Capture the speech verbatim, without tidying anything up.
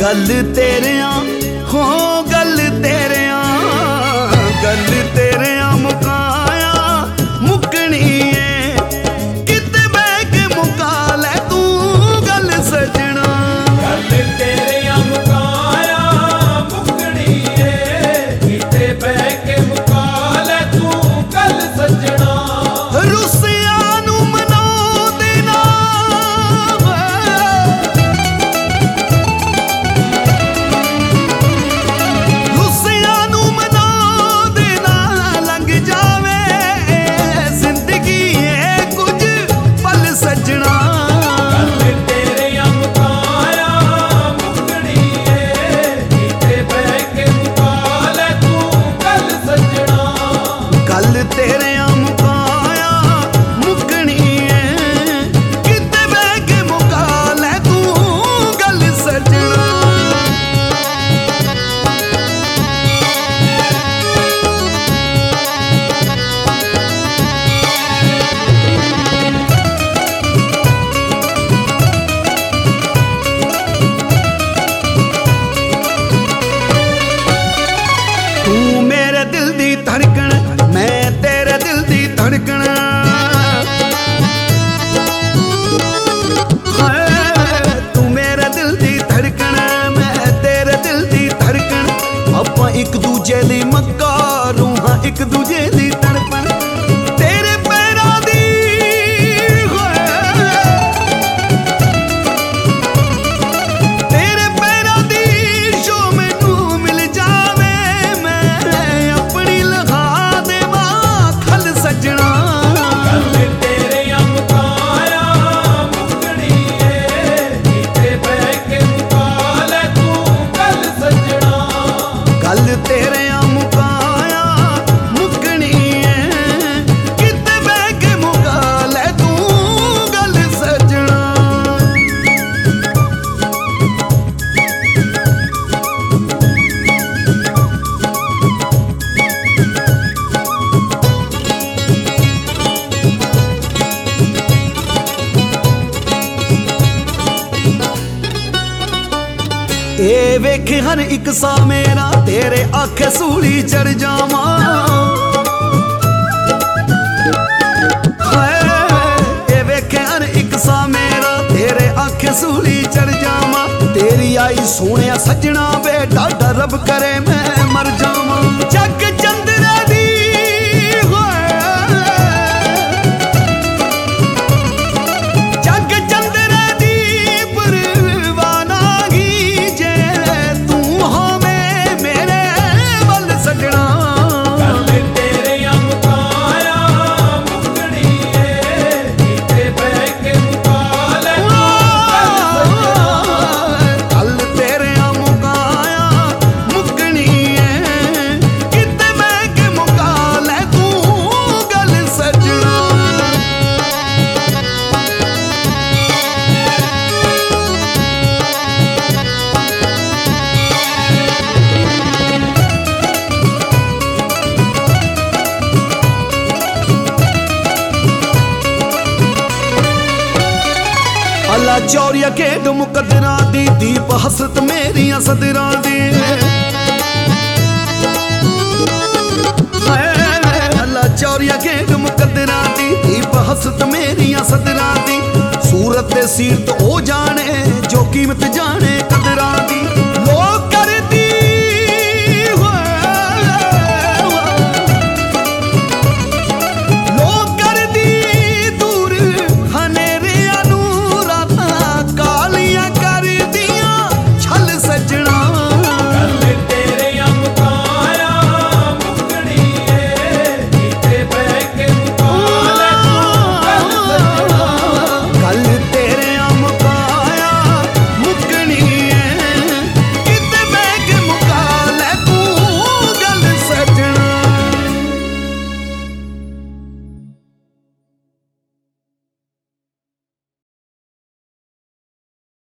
गल तेरिया हो गल तेरिया गल तेरिया मुकाया मुकनी है किते बह के मुका ले तू गल सजना। गल तेरिया मुकाया मुकनी है किते बह के मुका ले तू गल सजना। रुसिया नू मना देना रुसिया नू मना देना लंघ जावे जिंदगी है कुछ पल सजना। गल तेरिया मुकाया मुकनी है किते बह के मुका ले तू गल सजना। गल तेरिया मुकाया मुकनी है किते बह के मुका ले तू गल सजना। तू मेरे दिल दी धड़कन मैं तेरे दिल दी धड़कन हाय तू मेरे दिल दी धड़कन मैं तेरे दिल दी धड़कन ਆਪਾਂ ਇੱਕ ਦੂਜੇ ਲਈ ਮਕਾਰੂ ਹਾਂ ਇੱਕ ਦੂਜੇ ਦੀ ਤੜਪਣ ਤੇਰੇ ਪੈਰਾਂ ਦੀ ਹੋਏ ਤੇਰੇ ਪੈਰਾਂ ਦੀ ਜੋ ਮੈਨੂੰ ਮਿਲ ਜਾਵੇ ਮੈਂ ਆਪਣੀ ਲਗਾ ਦੇਵਾਂ ਖਲ ਸਜਣਾ। गल तेरिया मुकाया मुकनी है किते बह के मुका ले तू गल सजना। गल तेरिया मुकाया मुकनी है किते बह के मुका ले तू गल सजना। ए वेख हर एक सा मेरा तेरे आखे सूली चढ़ जावा हाय ए वेख हर एक सा मेरा तेरे आखे सूली चढ़ जावा। तेरी आई सोहणिया सजना वे डाढा रब करे मैं मर जावा। जग चंद्रा दी होए जग चंद्रा दी परवानागी जे तू होवे मेरे वल सजना। गल तेरिया मुकाया मुकनी है किते बह के मुका ले तू गल सजना। गल तेरिया मुकाया मुकनी है किते बह के मुका ले तू गल सजना। अल्लाह चौरिया खेड मुकदरा दी दीप हसरत मेरिया सदरा दी हाय अल्लाह चौरिया खेड मुकदरा दी दीप हसरत मेरिया सदरा दी सूरत दे सीरत ओ जाने